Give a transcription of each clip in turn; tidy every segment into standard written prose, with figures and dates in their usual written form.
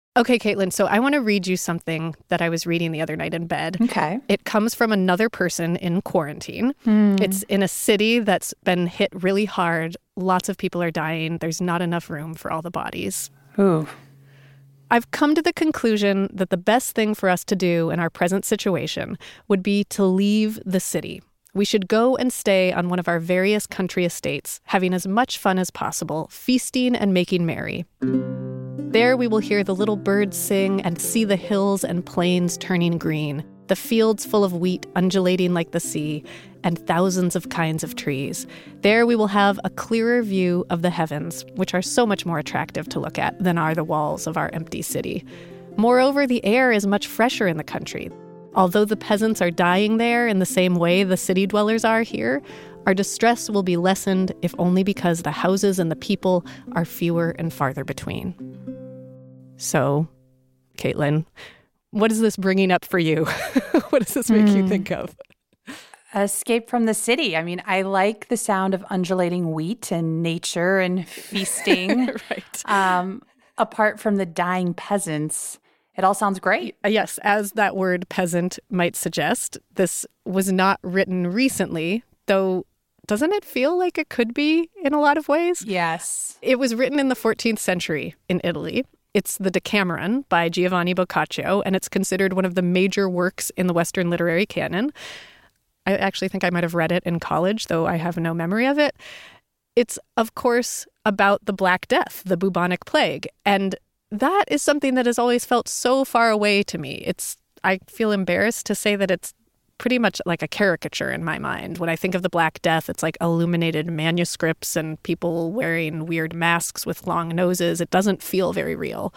Okay, Caitlin, so I want to read you something that I was reading the other night in bed. Okay. It comes from another person in quarantine. It's in a city that's been hit really hard. Lots of people are dying. There's not enough room for all the bodies. Ooh. I've come to the conclusion that the best thing for us to do in our present situation would be to leave the city. We should go and stay on one of our various country estates, having as much fun as possible, feasting and making merry. There we will hear the little birds sing and see the hills and plains turning green, the fields full of wheat undulating like the sea, and thousands of kinds of trees. There we will have a clearer view of the heavens, which are so much more attractive to look at than are the walls of our empty city. Moreover, the air is much fresher in the country. Although the peasants are dying there in the same way the city dwellers are here, our distress will be lessened if only because the houses and the people are fewer and farther between. So, Caitlin, what is this bringing up for you? What does this make you think of? Escape from the city. I mean, I like the sound of undulating wheat and nature and feasting. Right. Apart from the dying peasants, it all sounds great. Yes, as that word peasant might suggest, this was not written recently, though doesn't it feel like it could be in a lot of ways? Yes. It was written in the 14th century in Italy. It's the Decameron by Giovanni Boccaccio, and it's considered one of the major works in the Western literary canon. I actually think I might have read it in college, though I have no memory of it. It's, of course, about the Black Death, the bubonic plague, and that is something that has always felt so far away to me. I feel embarrassed to say that it's pretty much like a caricature in my mind. When I think of the Black Death, it's like illuminated manuscripts and people wearing weird masks with long noses. It doesn't feel very real.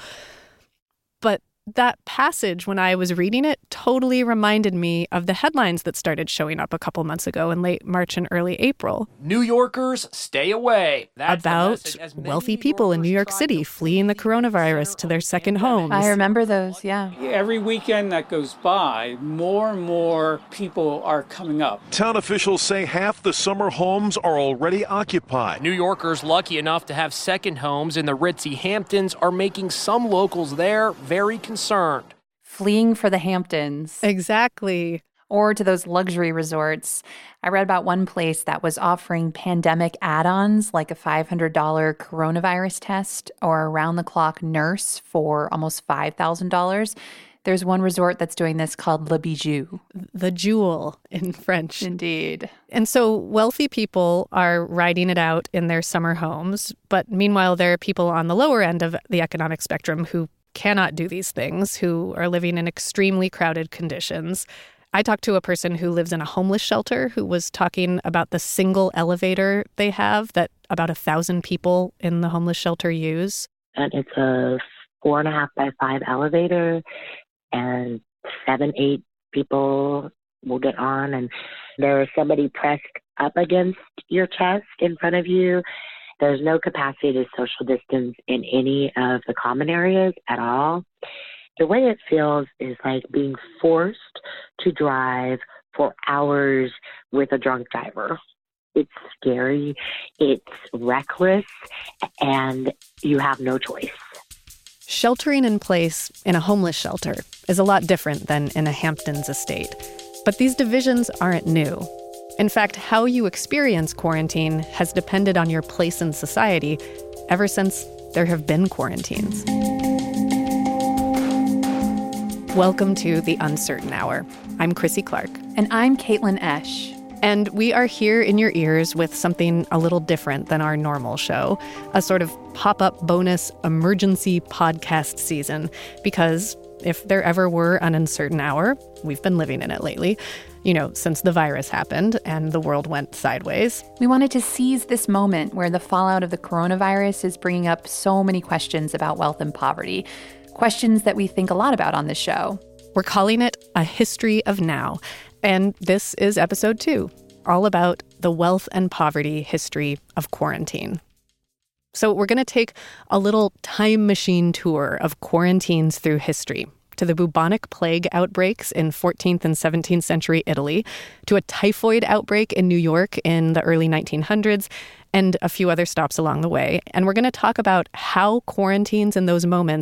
But that passage, when I was reading it, totally reminded me of the headlines that started showing up a couple months ago in late March and early April. New Yorkers, stay away. About wealthy people in New York City fleeing the coronavirus to their second homes. I remember those, yeah. Every weekend that goes by, more and more people are coming up. Town officials say half the summer homes are already occupied. New Yorkers lucky enough to have second homes in the ritzy Hamptons are making some locals there very concerned. Fleeing for the Hamptons. Exactly. Or to those luxury resorts. I read about one place that was offering pandemic add-ons like a $500 coronavirus test or around-the-clock nurse for almost $5,000. There's one resort that's doing this called Le Bijou. The jewel in French. Indeed. And so wealthy people are riding it out in their summer homes. But meanwhile, there are people on the lower end of the economic spectrum who cannot do these things, who are living in extremely crowded conditions. I talked to a person who lives in a homeless shelter who was talking about the single elevator they have that about 1,000 people in the homeless shelter use. And it's a 4.5 by 5 elevator, and 7-8 people will get on, and there's somebody pressed up against your chest in front of you. There's no capacity to social distance in any of the common areas at all. The way it feels is like being forced to drive for hours with a drunk driver. It's scary, it's reckless, and you have no choice. Sheltering in place in a homeless shelter is a lot different than in a Hamptons estate. But these divisions aren't new. In fact, how you experience quarantine has depended on your place in society ever since there have been quarantines. Welcome to The Uncertain Hour. I'm Chrissy Clark. And I'm Caitlin Esch. And we are here in your ears with something a little different than our normal show, a sort of pop-up bonus emergency podcast season, because if there ever were an uncertain hour, we've been living in it lately, since the virus happened and the world went sideways. We wanted to seize this moment where the fallout of the coronavirus is bringing up so many questions about wealth and poverty, questions that we think a lot about on this show. We're calling it A History of Now, and this is episode 2, all about the wealth and poverty history of quarantine. So we're going to take a little time machine tour of quarantines through history, to the bubonic plague outbreaks in 14th and 17th century Italy, to a typhoid outbreak in New York in the early 1900s, and a few other stops along the way. And we're going to talk about how quarantines in those moments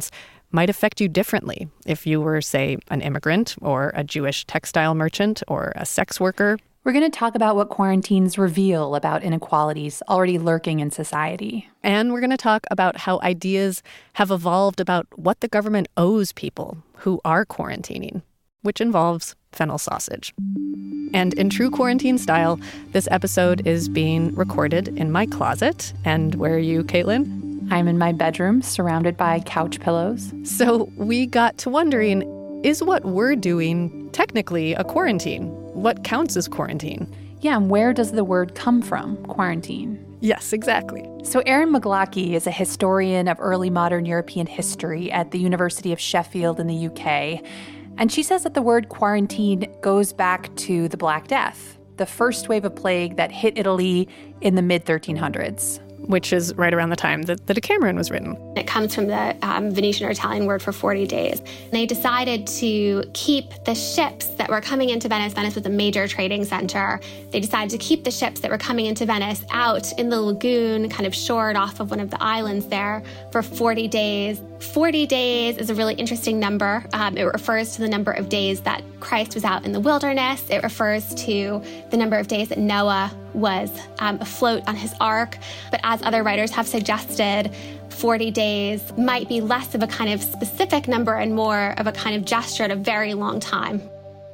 might affect you differently if you were, say, an immigrant or a Jewish textile merchant or a sex worker. We're going to talk about what quarantines reveal about inequalities already lurking in society. And we're going to talk about how ideas have evolved about what the government owes people who are quarantining, which involves fennel sausage. And in true quarantine style, this episode is being recorded in my closet. And where are you, Caitlin? I'm in my bedroom, surrounded by couch pillows. So we got to wondering, is what we're doing technically a quarantine? What counts as quarantine? Yeah, and where does the word come from, quarantine? Yes, exactly. So Erin McGlachy is a historian of early modern European history at the University of Sheffield in the UK. And she says that the word quarantine goes back to the Black Death, the first wave of plague that hit Italy in the mid-1300s. Which is right around the time that the Decameron was written. It comes from the Venetian or Italian word for 40 days. They decided to keep the ships that were coming into Venice. Venice was a major trading center. They decided to keep the ships that were coming into Venice out in the lagoon, kind of shored off of one of the islands there for 40 days. 40 days is a really interesting number. It refers to the number of days that Christ was out in the wilderness. It refers to the number of days that Noah was afloat on his ark. But as other writers have suggested, 40 days might be less of a kind of specific number and more of a kind of gesture at a very long time.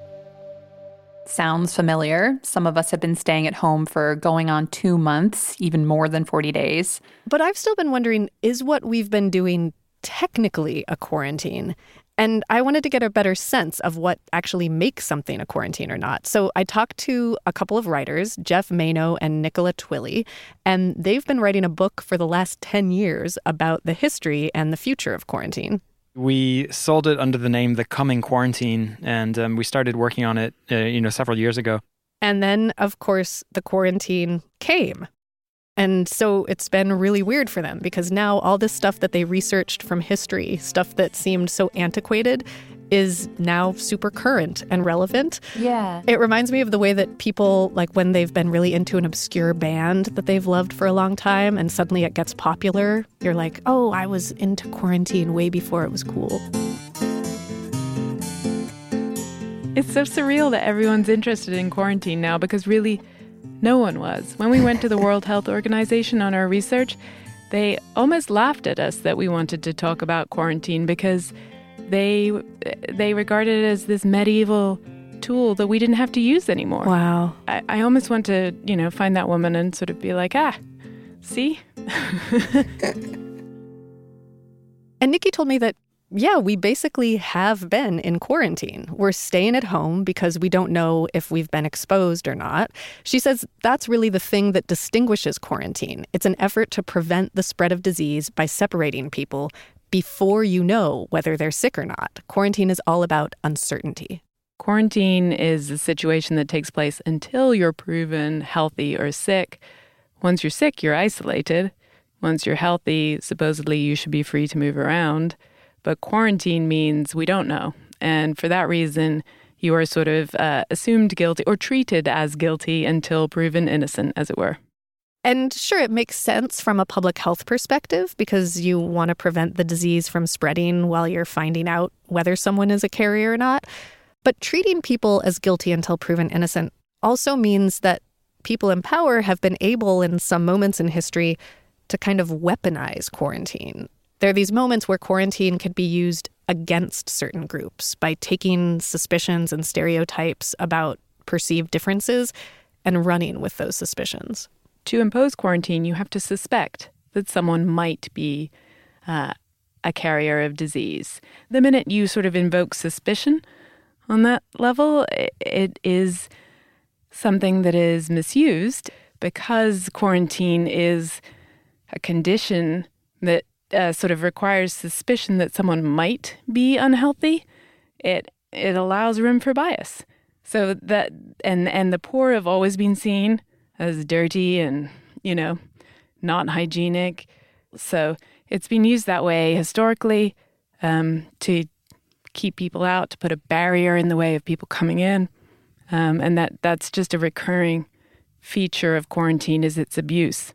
Sounds familiar. Some of us have been staying at home for going on 2 months, even more than 40 days. But I've still been wondering, is what we've been doing technically a quarantine? And I wanted to get a better sense of what actually makes something a quarantine or not. So I talked to a couple of writers, Jeff Mayno and Nicola Twilley, and they've been writing a book for the last 10 years about the history and the future of quarantine. We sold it under the name The Coming Quarantine, and we started working on it, several years ago. And then, of course, the quarantine came. And so it's been really weird for them because now all this stuff that they researched from history, stuff that seemed so antiquated, is now super current and relevant. Yeah. It reminds me of the way that people, like when they've been really into an obscure band that they've loved for a long time and suddenly it gets popular, you're like, oh, I was into quarantine way before it was cool. It's so surreal that everyone's interested in quarantine now because really no one was. When we went to the World Health Organization on our research, they almost laughed at us that we wanted to talk about quarantine because they regarded it as this medieval tool that we didn't have to use anymore. Wow. I almost want to, find that woman and sort of be like, see? And Nikki told me that, yeah, we basically have been in quarantine. We're staying at home because we don't know if we've been exposed or not. She says that's really the thing that distinguishes quarantine. It's an effort to prevent the spread of disease by separating people before you know whether they're sick or not. Quarantine is all about uncertainty. Quarantine is a situation that takes place until you're proven healthy or sick. Once you're sick, you're isolated. Once you're healthy, supposedly you should be free to move around. But quarantine means we don't know. And for that reason, you are sort of assumed guilty or treated as guilty until proven innocent, as it were. And sure, it makes sense from a public health perspective because you want to prevent the disease from spreading while you're finding out whether someone is a carrier or not. But treating people as guilty until proven innocent also means that people in power have been able in some moments in history to kind of weaponize quarantine. There are these moments where quarantine could be used against certain groups by taking suspicions and stereotypes about perceived differences and running with those suspicions. To impose quarantine, you have to suspect that someone might be a carrier of disease. The minute you sort of invoke suspicion on that level, it is something that is misused because quarantine is a condition that sort of requires suspicion that someone might be unhealthy. It allows room for bias. So that and the poor have always been seen as dirty and, not hygienic. So it's been used that way historically to keep people out, to put a barrier in the way of people coming in. And that's just a recurring feature of quarantine is its abuse.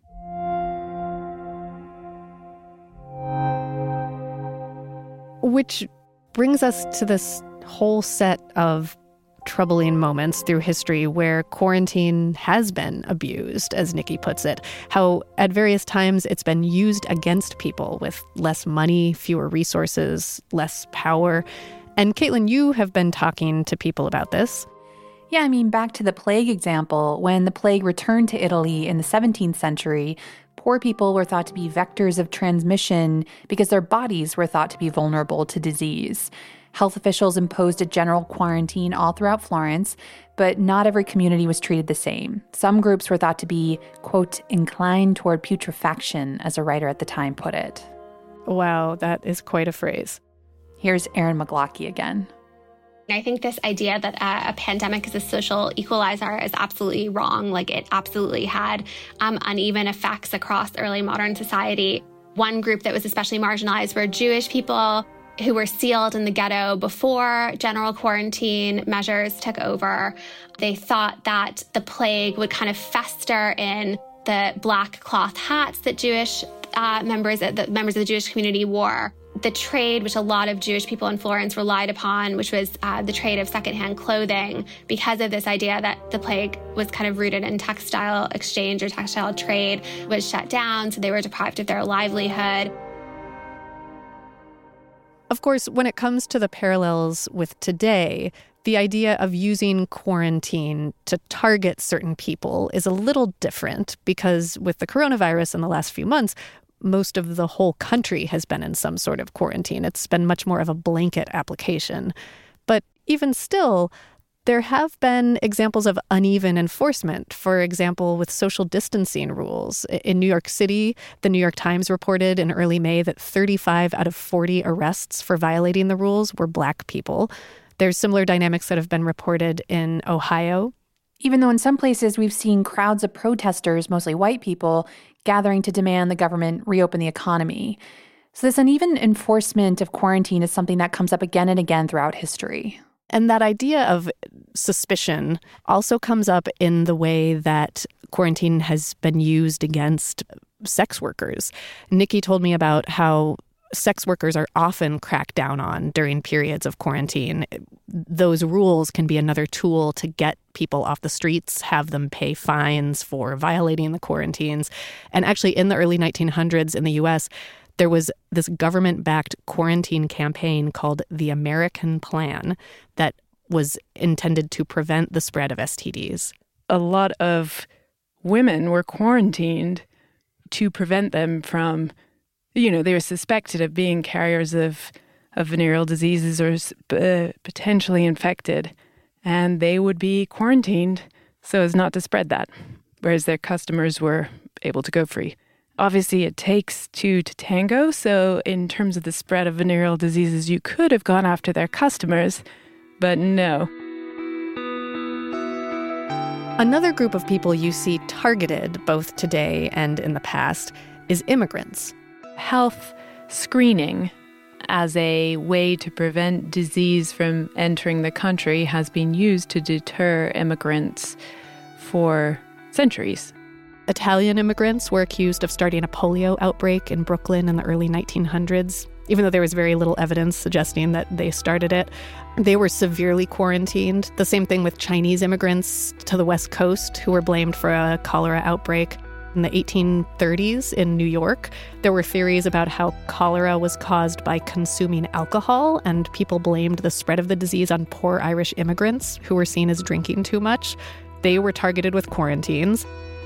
Which brings us to this whole set of troubling moments through history where quarantine has been abused, as Nikki puts it. How at various times it's been used against people with less money, fewer resources, less power. And Caitlin, you have been talking to people about this. Yeah, I mean, back to the plague example, when the plague returned to Italy in the 17th century, poor people were thought to be vectors of transmission because their bodies were thought to be vulnerable to disease. Health officials imposed a general quarantine all throughout Florence, but not every community was treated the same. Some groups were thought to be, quote, inclined toward putrefaction, as a writer at the time put it. Wow, that is quite a phrase. Here's Erin McGlockie again. I think this idea that a pandemic is a social equalizer is absolutely wrong. Like, it absolutely had uneven effects across early modern society. One group that was especially marginalized were Jewish people who were sealed in the ghetto before general quarantine measures took over. They thought that the plague would kind of fester in the black cloth hats that members of the Jewish community wore. The trade, which a lot of Jewish people in Florence relied upon, which was the trade of secondhand clothing, because of this idea that the plague was kind of rooted in textile exchange or textile trade, was shut down, so they were deprived of their livelihood. Of course, when it comes to the parallels with today, the idea of using quarantine to target certain people is a little different because with the coronavirus in the last few months, most of the whole country has been in some sort of quarantine. It's been much more of a blanket application. But even still, there have been examples of uneven enforcement, for example, with social distancing rules. In New York City, the New York Times reported in early May that 35 out of 40 arrests for violating the rules were Black people. There's similar dynamics that have been reported in Ohio. Even though in some places we've seen crowds of protesters, mostly white people, gathering to demand the government reopen the economy. So this uneven enforcement of quarantine is something that comes up again and again throughout history. And that idea of suspicion also comes up in the way that quarantine has been used against sex workers. Nikki told me about how sex workers are often cracked down on during periods of quarantine. Those rules can be another tool to get people off the streets, have them pay fines for violating the quarantines. And actually, in the early 1900s in the U.S., there was this government-backed quarantine campaign called the American Plan that was intended to prevent the spread of STDs. A lot of women were quarantined to prevent them from, they were suspected of being carriers of venereal diseases or potentially infected, and they would be quarantined so as not to spread that, whereas their customers were able to go free. Obviously, it takes two to tango, so in terms of the spread of venereal diseases, you could have gone after their customers, but no. Another group of people you see targeted both today and in the past is immigrants. Health screening as a way to prevent disease from entering the country has been used to deter immigrants for centuries. Italian immigrants were accused of starting a polio outbreak in Brooklyn in the early 1900s. Even though there was very little evidence suggesting that they started it, they were severely quarantined. The same thing with Chinese immigrants to the West Coast who were blamed for a cholera outbreak. In the 1830s in New York, there were theories about how cholera was caused by consuming alcohol, and people blamed the spread of the disease on poor Irish immigrants who were seen as drinking too much. They were targeted with quarantines.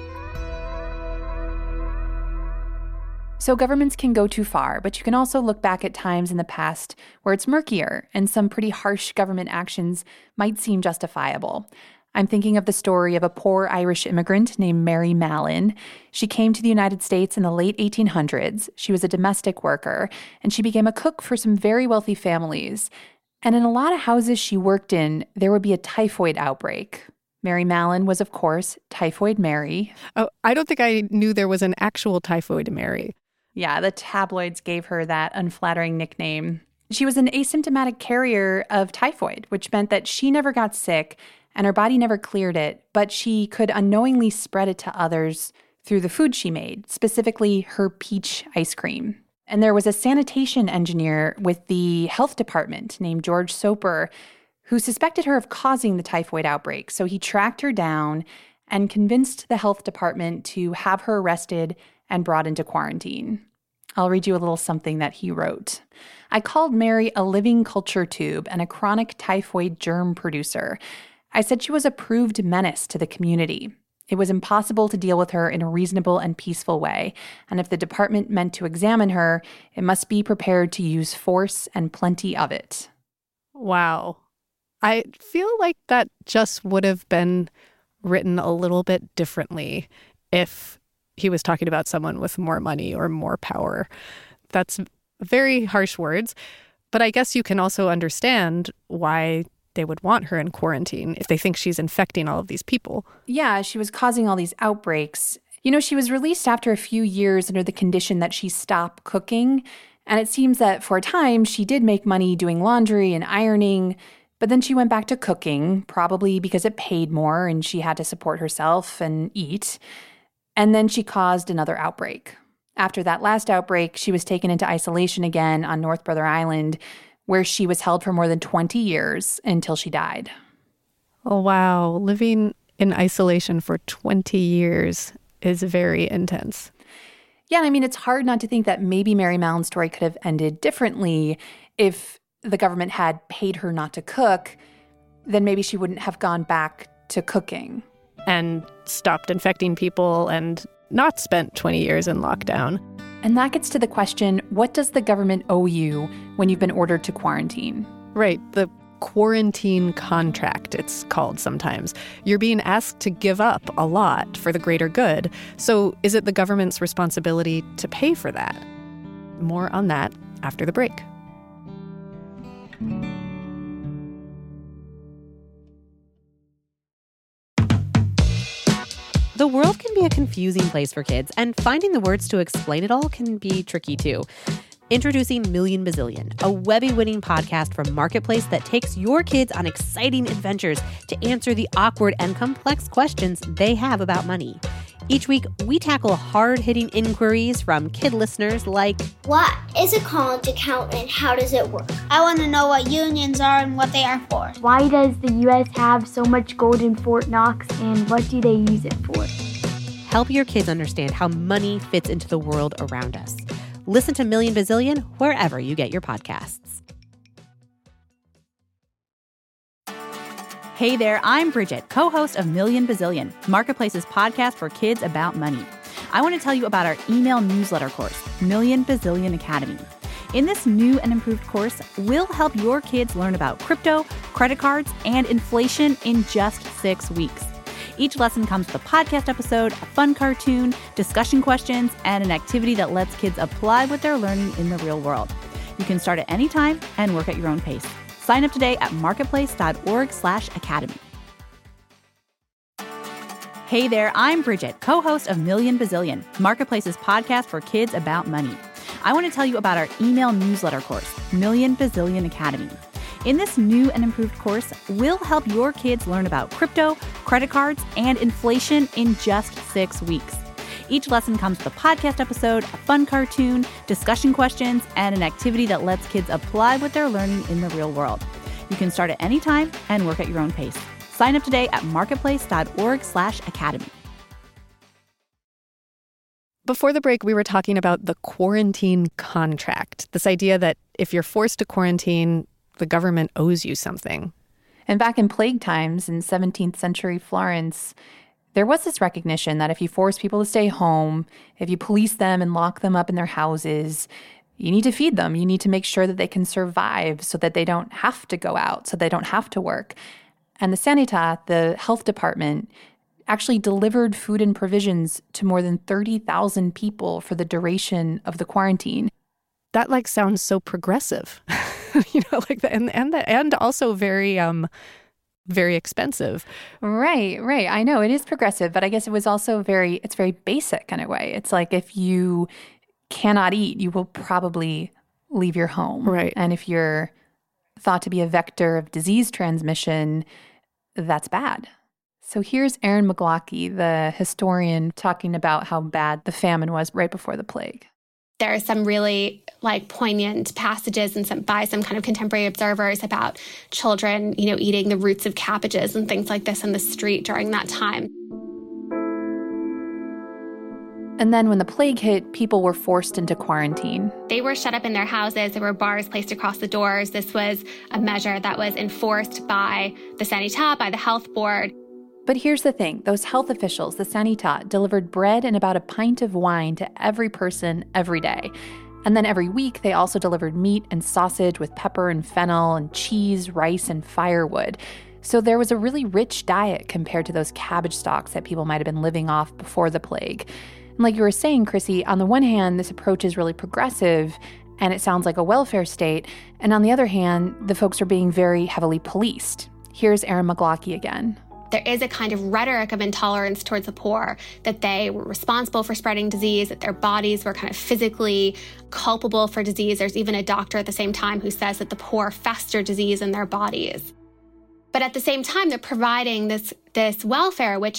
So governments can go too far, but you can also look back at times in the past where it's murkier and some pretty harsh government actions might seem justifiable. I'm thinking of the story of a poor Irish immigrant named Mary Mallon. She came to the United States in the late 1800s. She was a domestic worker, and she became a cook for some very wealthy families. And in a lot of houses she worked in, there would be a typhoid outbreak. Mary Mallon was, of course, Typhoid Mary. Oh, I don't think I knew there was an actual Typhoid Mary. Yeah, the tabloids gave her that unflattering nickname. She was an asymptomatic carrier of typhoid, which meant that she never got sick and her body never cleared it, but she could unknowingly spread it to others through the food she made, specifically her peach ice cream. And there was a sanitation engineer with the health department named George Soper who suspected her of causing the typhoid outbreak. So he tracked her down and convinced the health department to have her arrested and brought into quarantine. I'll read you a little something that he wrote. I called Mary a living culture tube and a chronic typhoid germ producer. I said she was a proved menace to the community. It was impossible to deal with her in a reasonable and peaceful way, and if the department meant to examine her, it must be prepared to use force and plenty of it. Wow. I feel like that just would have been written a little bit differently if he was talking about someone with more money or more power. That's very harsh words, but I guess you can also understand why they would want her in quarantine if they think she's infecting all of these people. Yeah, she was causing all these outbreaks. You know, she was released after a few years under the condition that she stop cooking. And it seems that for a time, she did make money doing laundry and ironing, but then she went back to cooking, probably because it paid more and she had to support herself and eat. And then she caused another outbreak. After that last outbreak, she was taken into isolation again on North Brother Island, where she was held for more than 20 years until she died. Oh, wow. Living in isolation for 20 years is very intense. Yeah, I mean, it's hard not to think that maybe Mary Mallon's story could have ended differently if the government had paid her not to cook. Then maybe she wouldn't have gone back to cooking. And stopped infecting people and not spent 20 years in lockdown. And that gets to the question, what does the government owe you when you've been ordered to quarantine? Right, the quarantine contract, it's called sometimes. You're being asked to give up a lot for the greater good. So is it the government's responsibility to pay for that? More on that after the break. The world can be a confusing place for kids, and finding the words to explain it all can be tricky too. Introducing Million Bazillion, a Webby-winning podcast from Marketplace that takes your kids on exciting adventures to answer the awkward and complex questions they have about money. Each week, we tackle hard-hitting inquiries from kid listeners like, what is a college account and how does it work? I want to know what unions are and what they are for. Why does the U.S. have so much gold in Fort Knox and what do they use it for? Help your kids understand how money fits into the world around us. Listen to Million Bazillion wherever you get your podcasts. Hey there, I'm Bridget, co-host of Million Bazillion, Marketplace's podcast for kids about money. I want to tell you about our email newsletter course, Million Bazillion Academy. In this new and improved course, we'll help your kids learn about crypto, credit cards, and inflation in just 6 weeks. Each lesson comes with a podcast episode, a fun cartoon, discussion questions, and an activity that lets kids apply what they're learning in the real world. You can start at any time and work at your own pace. Sign up today at marketplace.org/academy. Hey there, I'm Bridget, co-host of Million Bazillion, Marketplace's podcast for kids about money. I want to tell you about our email newsletter course, Million Bazillion Academy. In this new and improved course, we'll help your kids learn about crypto, credit cards, and inflation in just 6 weeks. Each lesson comes with a podcast episode, a fun cartoon, discussion questions, and an activity that lets kids apply what they're learning in the real world. You can start at any time and work at your own pace. Sign up today at marketplace.org/academy. Before the break, we were talking about the quarantine contract, this idea that if you're forced to quarantine, the government owes you something. And back in plague times in 17th century Florence, there was this recognition that if you force people to stay home, if you police them and lock them up in their houses, you need to feed them. You need to make sure that they can survive so that they don't have to go out, so they don't have to work. And the Sanitat, the health department, actually delivered food and provisions to more than 30,000 people for the duration of the quarantine. That sounds so progressive, and also very very expensive. Right. I know it is progressive, but I guess it was also it's very basic in a way. It's like if you cannot eat, you will probably leave your home. Right. And if you're thought to be a vector of disease transmission, that's bad. So here's Erin McGlockie, the historian, talking about how bad the famine was right before the plague. There are some really poignant passages and by some kind of contemporary observers about children, eating the roots of cabbages and things like this in the street during that time. And then when the plague hit, people were forced into quarantine. They were shut up in their houses. There were bars placed across the doors. This was a measure that was enforced by the Sanitat, by the health board. But here's the thing. Those health officials, the Sanitat, delivered bread and about a pint of wine to every person every day. And then every week, they also delivered meat and sausage with pepper and fennel and cheese, rice, and firewood. So there was a really rich diet compared to those cabbage stalks that people might have been living off before the plague. And like you were saying, Chrissy, on the one hand, this approach is really progressive, and it sounds like a welfare state. And on the other hand, the folks are being very heavily policed. Here's Erin McGlockley again. There is a kind of rhetoric of intolerance towards the poor, that they were responsible for spreading disease, that their bodies were kind of physically culpable for disease. There's even a doctor at the same time who says that the poor fester disease in their bodies. But at the same time, they're providing this welfare, which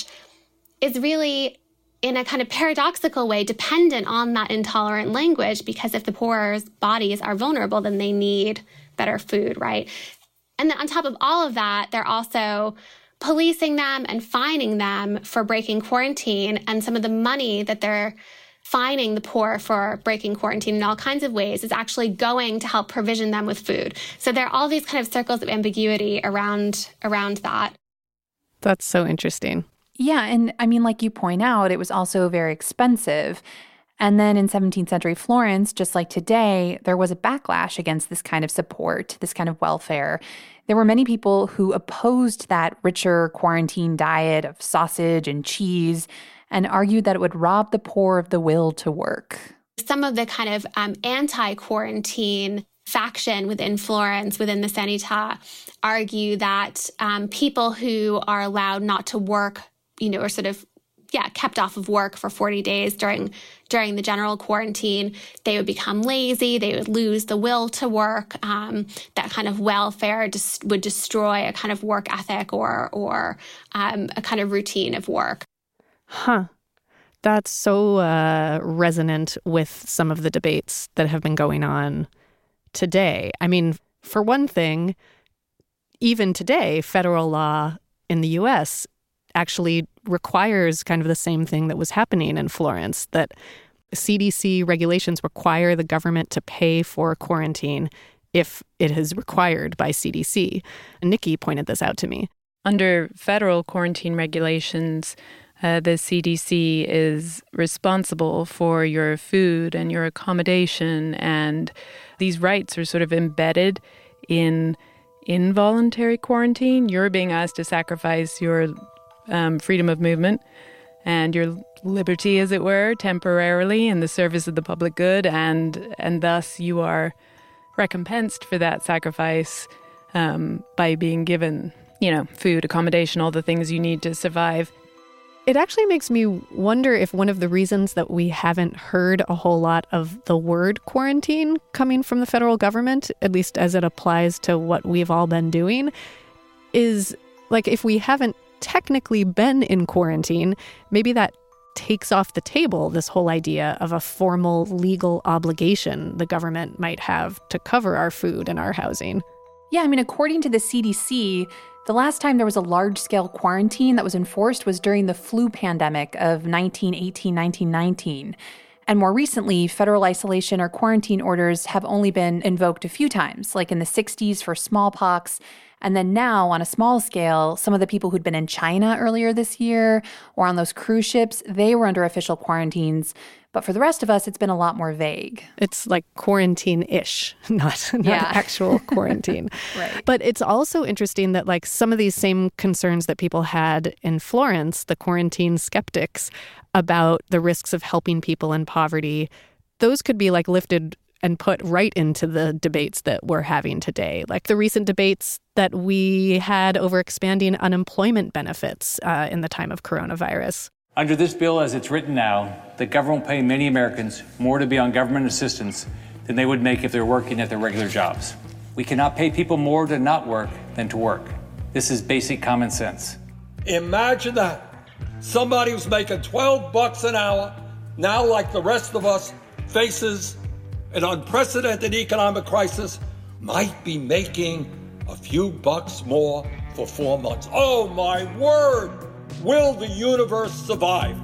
is really, in a kind of paradoxical way, dependent on that intolerant language, because if the poor's bodies are vulnerable, then they need better food, right? And then on top of all of that, they're also policing them and fining them for breaking quarantine, and some of the money that they're fining the poor for breaking quarantine in all kinds of ways is actually going to help provision them with food. So there are all these kind of circles of ambiguity around that. That's so interesting. Yeah, and I mean, like you point out, it was also very expensive. And then in 17th century Florence, just like today, there was a backlash against this kind of support, this kind of welfare. There were many people who opposed that richer quarantine diet of sausage and cheese and argued that it would rob the poor of the will to work. Some of the kind of anti-quarantine faction within Florence, within the Sanitat, argue that people who are allowed not to work, are sort of kept off of work for 40 days during the general quarantine, they would become lazy, they would lose the will to work. That kind of welfare would destroy a kind of work ethic or a kind of routine of work. Huh. That's so resonant with some of the debates that have been going on today. I mean, for one thing, even today, federal law in the U.S. actually requires kind of the same thing that was happening in Florence, that CDC regulations require the government to pay for quarantine if it is required by CDC. Nikki pointed this out to me. Under federal quarantine regulations, the CDC is responsible for your food and your accommodation, and these rights are sort of embedded in involuntary quarantine. You're being asked to sacrifice your freedom of movement and your liberty, as it were, temporarily in the service of the public good, and thus you are recompensed for that sacrifice by being given, food, accommodation, all the things you need to survive. It actually makes me wonder if one of the reasons that we haven't heard a whole lot of the word quarantine coming from the federal government, at least as it applies to what we've all been doing, is if we haven't technically been in quarantine, maybe that takes off the table this whole idea of a formal legal obligation the government might have to cover our food and our housing. Yeah, I mean, according to the CDC, the last time there was a large-scale quarantine that was enforced was during the flu pandemic of 1918-1919. And more recently, federal isolation or quarantine orders have only been invoked a few times, like in the 60s for smallpox. And then now, on a small scale, some of the people who'd been in China earlier this year or on those cruise ships, they were under official quarantines. But for the rest of us, it's been a lot more vague. It's like quarantine-ish, not actual quarantine. Right. But it's also interesting that some of these same concerns that people had in Florence, the quarantine skeptics, about the risks of helping people in poverty, those could be lifted and put right into the debates that we're having today. Like the recent debates that we had over expanding unemployment benefits in the time of coronavirus. Under this bill as it's written now, the government will pay many Americans more to be on government assistance than they would make if they're working at their regular jobs. We cannot pay people more to not work than to work. This is basic common sense. Imagine that. Somebody who's making $12 an hour, now like the rest of us, faces an unprecedented economic crisis might be making a few bucks more for 4 months. Oh my word! Will the universe survive?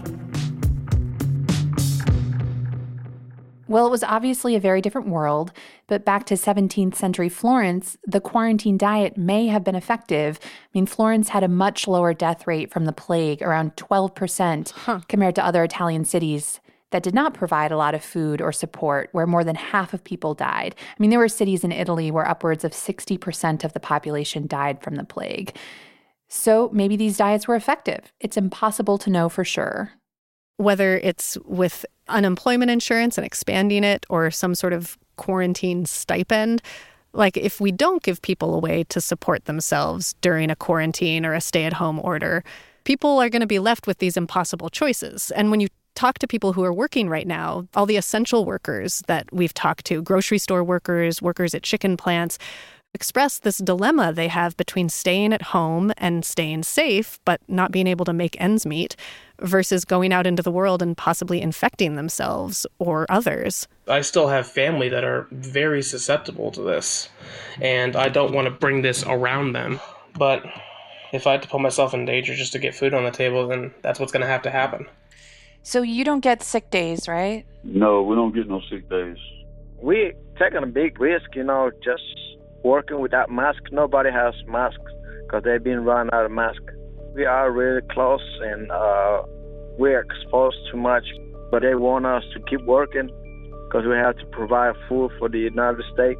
Well, it was obviously a very different world, but back to 17th century Florence, the quarantine diet may have been effective. I mean, Florence had a much lower death rate from the plague, around 12%, compared to other Italian cities that did not provide a lot of food or support, where more than half of people died. I mean, there were cities in Italy where upwards of 60% of the population died from the plague. So maybe these diets were effective. It's impossible to know for sure. Whether it's with unemployment insurance and expanding it or some sort of quarantine stipend, like if we don't give people a way to support themselves during a quarantine or a stay-at-home order, people are going to be left with these impossible choices. And when you talk to people who are working right now, all the essential workers that we've talked to, grocery store workers, workers at chicken plants, express this dilemma they have between staying at home and staying safe, but not being able to make ends meet, versus going out into the world and possibly infecting themselves or others. I still have family that are very susceptible to this, and I don't want to bring this around them. But if I had to put myself in danger just to get food on the table, then that's what's going to have to happen. So you don't get sick days, right? No, we don't get no sick days. We're taking a big risk, just working without masks. Nobody has masks because they've been run out of masks. We are really close and we're exposed too much, but they want us to keep working because we have to provide food for the United States.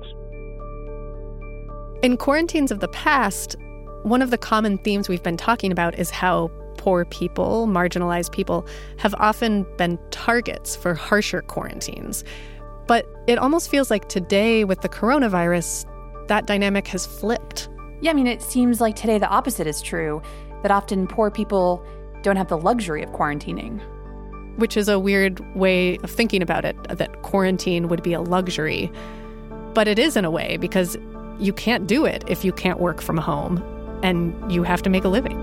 In quarantines of the past, one of the common themes we've been talking about is how poor people, marginalized people, have often been targets for harsher quarantines. But it almost feels like today with the coronavirus, that dynamic has flipped. Yeah, I mean, it seems like today the opposite is true, that often poor people don't have the luxury of quarantining. Which is a weird way of thinking about it, that quarantine would be a luxury. But it is in a way, because you can't do it if you can't work from home, and you have to make a living.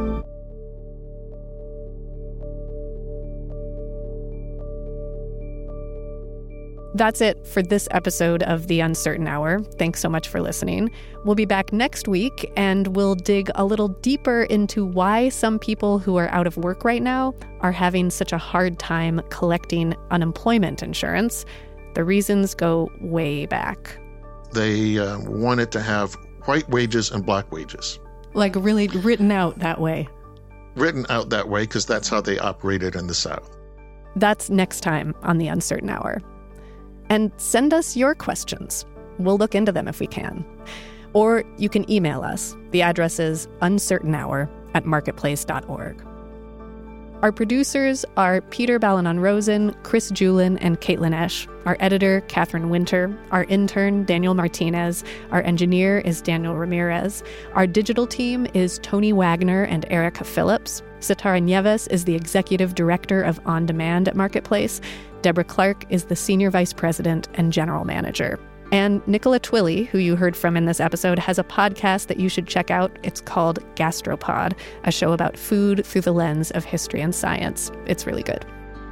That's it for this episode of The Uncertain Hour. Thanks so much for listening. We'll be back next week, and we'll dig a little deeper into why some people who are out of work right now are having such a hard time collecting unemployment insurance. The reasons go way back. They wanted to have white wages and black wages. Like really written out that way. Written out that way because that's how they operated in the South. That's next time on The Uncertain Hour. And send us your questions. We'll look into them if we can. Or you can email us. The address is uncertainhour@marketplace.org. Our producers are Peter Balanon-Rosen, Chris Julin, and Caitlin Esch. Our editor, Catherine Winter. Our intern, Daniel Martinez. Our engineer is Daniel Ramirez. Our digital team is Tony Wagner and Erica Phillips. Sitara Nieves is the executive director of On Demand at Marketplace. Deborah Clark is the senior vice president and general manager. And Nicola Twilley, who you heard from in this episode, has a podcast that you should check out. It's called Gastropod, a show about food through the lens of history and science. It's really good.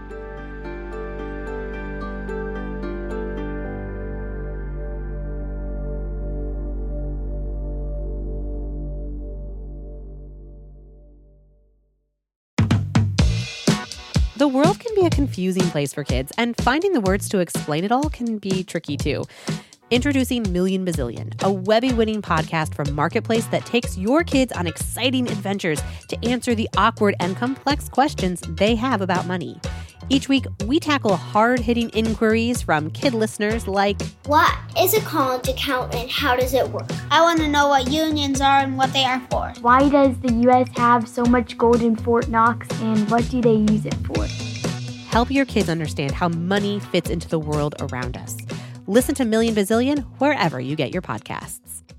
The world can be a confusing place for kids, and finding the words to explain it all can be tricky too. Introducing Million Bazillion, a Webby-winning podcast from Marketplace that takes your kids on exciting adventures to answer the awkward and complex questions they have about money. Each week, we tackle hard-hitting inquiries from kid listeners like, what is a college account and how does it work? I want to know what unions are and what they are for. Why does the U.S. have so much gold in Fort Knox, and what do they use it for? Help your kids understand how money fits into the world around us. Listen to Million Bazillion wherever you get your podcasts.